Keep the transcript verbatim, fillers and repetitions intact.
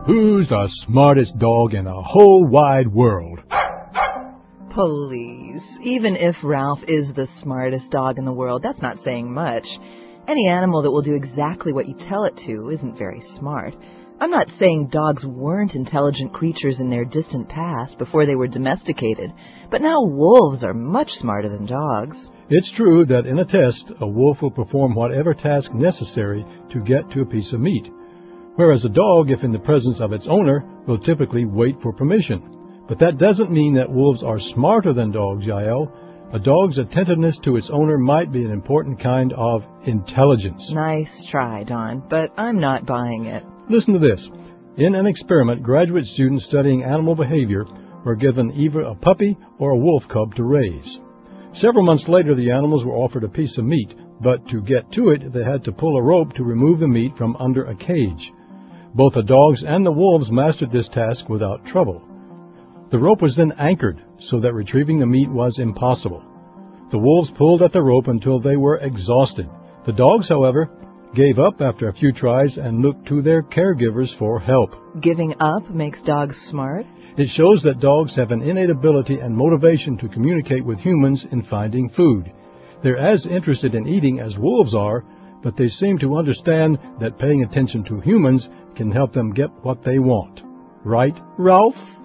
Who's the smartest dog in the whole wide world? Please. Even if Ralph is the smartest dog in the world, that's not saying much. Any animal that will do exactly what you tell it to isn't very smart. I'm not saying dogs weren't intelligent creatures in their distant past before they were domesticated, but now wolves are much smarter than dogs. It's true that in a test, a wolf will perform whatever task necessary to get to a piece of meat, whereas a dog, if in the presence of its owner, will typically wait for permission. But that doesn't mean that wolves are smarter than dogs, Yael. A dog's attentiveness to its owner might be an important kind of intelligence. Nice try, Don, but I'm not buying it. Listen to this. In an experiment, graduate students studying animal behavior were given either a puppy or a wolf cub to raise. Several months later, the animals were offered a piece of meat, but to get to it, they had to pull a rope to remove the meat from under a cage. Both the dogs and the wolves mastered this task without trouble. The rope was then anchored so that retrieving the meat was impossible. The wolves pulled at the rope until they were exhausted. The dogs, however, gave up after a few tries and looked to their caregivers for help. Giving up makes dogs smart? It shows that dogs have an innate ability and motivation to communicate with humans in finding food. They're as interested in eating as wolves are, but they seem to understand that paying attention to humans can help them get what they want. Right, Ralph?